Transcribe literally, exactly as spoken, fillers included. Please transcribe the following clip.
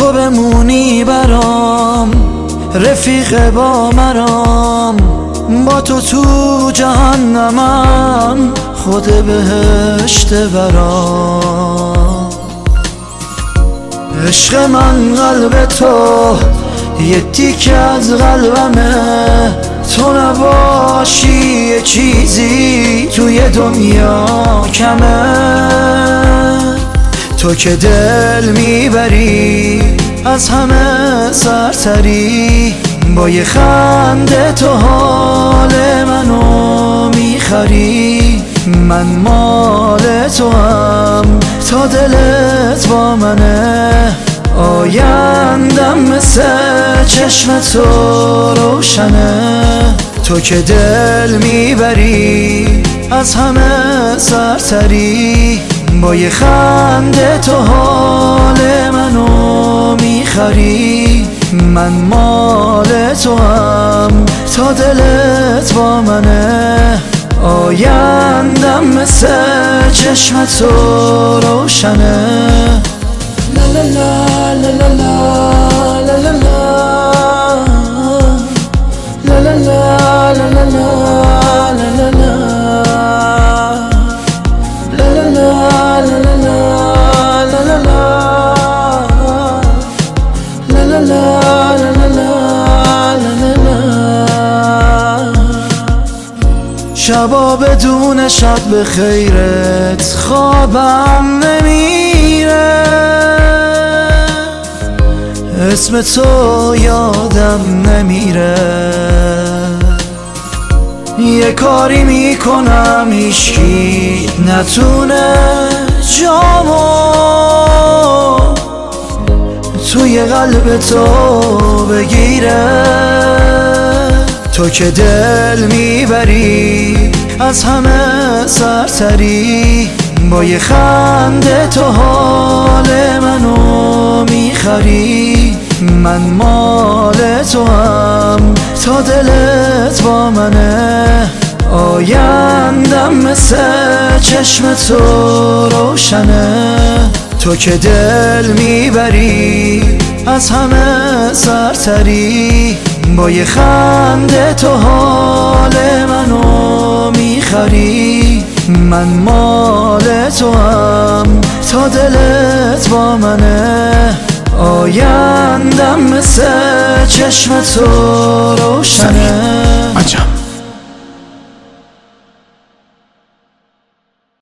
تو بمونی برام، رفیق با مرام، با تو تو جهنمم، خود بهشت برام. عشق من قلب تو یه تیکه از قلبمه، تو نباشی یه چیزی توی دنیا کمه. تو که دل میبری از همه سرتری، با یه خنده تو حال منو میخری. من مال تو هم تا دلت با منه، آیندم مثل چشم تو روشنه. تو که دل میبری از همه سرتری، با یه خنده تو حال منو میخری. من مال تو هم تا دلت با منه، آیندم مثل چشم تو روشنه. لا لا لا لا لا لا لا لا لا لا لا لا لا شبا بدون شب به خیرت خوابم نمیره، اسم تو یادم نمیره. یه کاری میکنم هیچکی نتونه جامو توی قلب تو بگیره. تو که دل میبری از همه سرتری، با یه خنده تو حال منو میخری. من مال تو هم تا دلت با منه، آیندم مثل چشم تو روشنه. تو که دل میبری از همه سرتری، با یه خنده تو حال منو میخری. من مال تو هم تا دلت با منه، آیندم مثل چشم تو روشنه.